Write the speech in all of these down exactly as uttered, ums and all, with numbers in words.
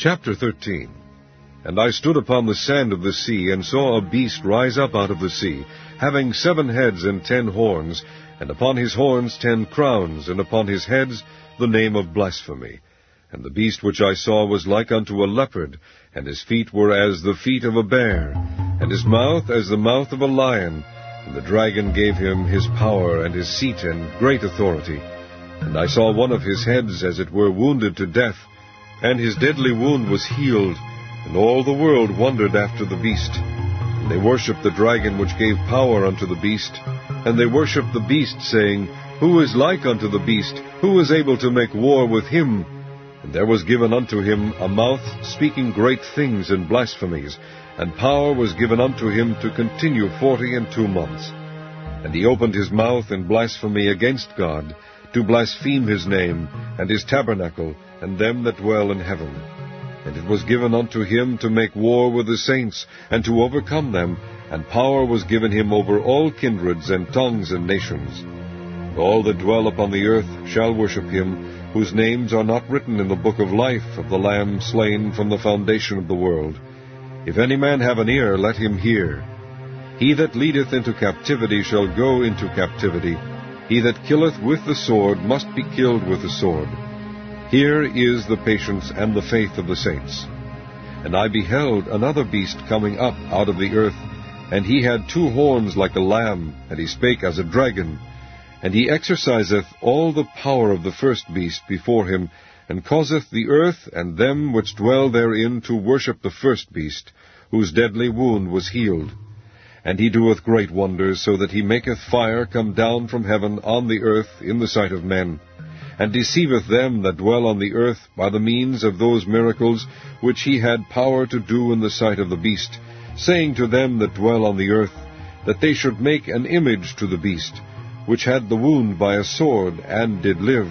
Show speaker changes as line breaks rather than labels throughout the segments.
Chapter thirteen. And I stood upon the sand of the sea, and saw a beast rise up out of the sea, having seven heads and ten horns, and upon his horns ten crowns, and upon his heads the name of blasphemy. And the beast which I saw was like unto a leopard, and his feet were as the feet of a bear, and his mouth as the mouth of a lion. And the dragon gave him his power, and his seat, and great authority. And I saw one of his heads as it were wounded to death, and his deadly wound was healed. And all the world wondered after the beast. And they worshipped the dragon which gave power unto the beast. And they worshipped the beast, saying, Who is like unto the beast? Who is able to make war with him? And there was given unto him a mouth speaking great things and blasphemies, and power was given unto him to continue forty and two months. And he opened his mouth in blasphemy against God, to blaspheme his name, and his tabernacle, and them that dwell in heaven. And it was given unto him to make war with the saints, and to overcome them, and power was given him over all kindreds and tongues and nations. And all that dwell upon the earth shall worship him, whose names are not written in the book of life of the Lamb slain from the foundation of the world. If any man have an ear, let him hear. He that leadeth into captivity shall go into captivity. He that killeth with the sword must be killed with the sword. Here is the patience and the faith of the saints. And I beheld another beast coming up out of the earth, and he had two horns like a lamb, and he spake as a dragon. And he exerciseth all the power of the first beast before him, and causeth the earth and them which dwell therein to worship the first beast, whose deadly wound was healed. And he doeth great wonders, so that he maketh fire come down from heaven on the earth in the sight of men, and deceiveth them that dwell on the earth by the means of those miracles which he had power to do in the sight of the beast, saying to them that dwell on the earth, that they should make an image to the beast, which had the wound by a sword, and did live.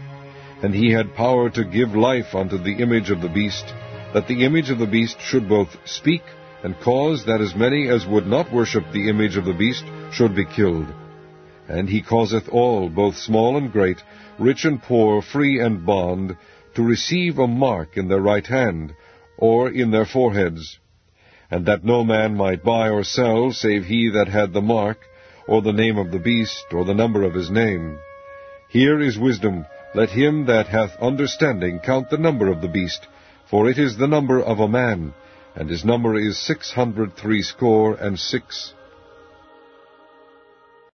And he had power to give life unto the image of the beast, that the image of the beast should both speak, and cause that as many as would not worship the image of the beast should be killed. And he causeth all, both small and great, rich and poor, free and bond, to receive a mark in their right hand, or in their foreheads, and that no man might buy or sell, save he that had the mark, or the name of the beast, or the number of his name. Here is wisdom. Let him that hath understanding count the number of the beast, for it is the number of a man, and his number is six hundred threescore and six.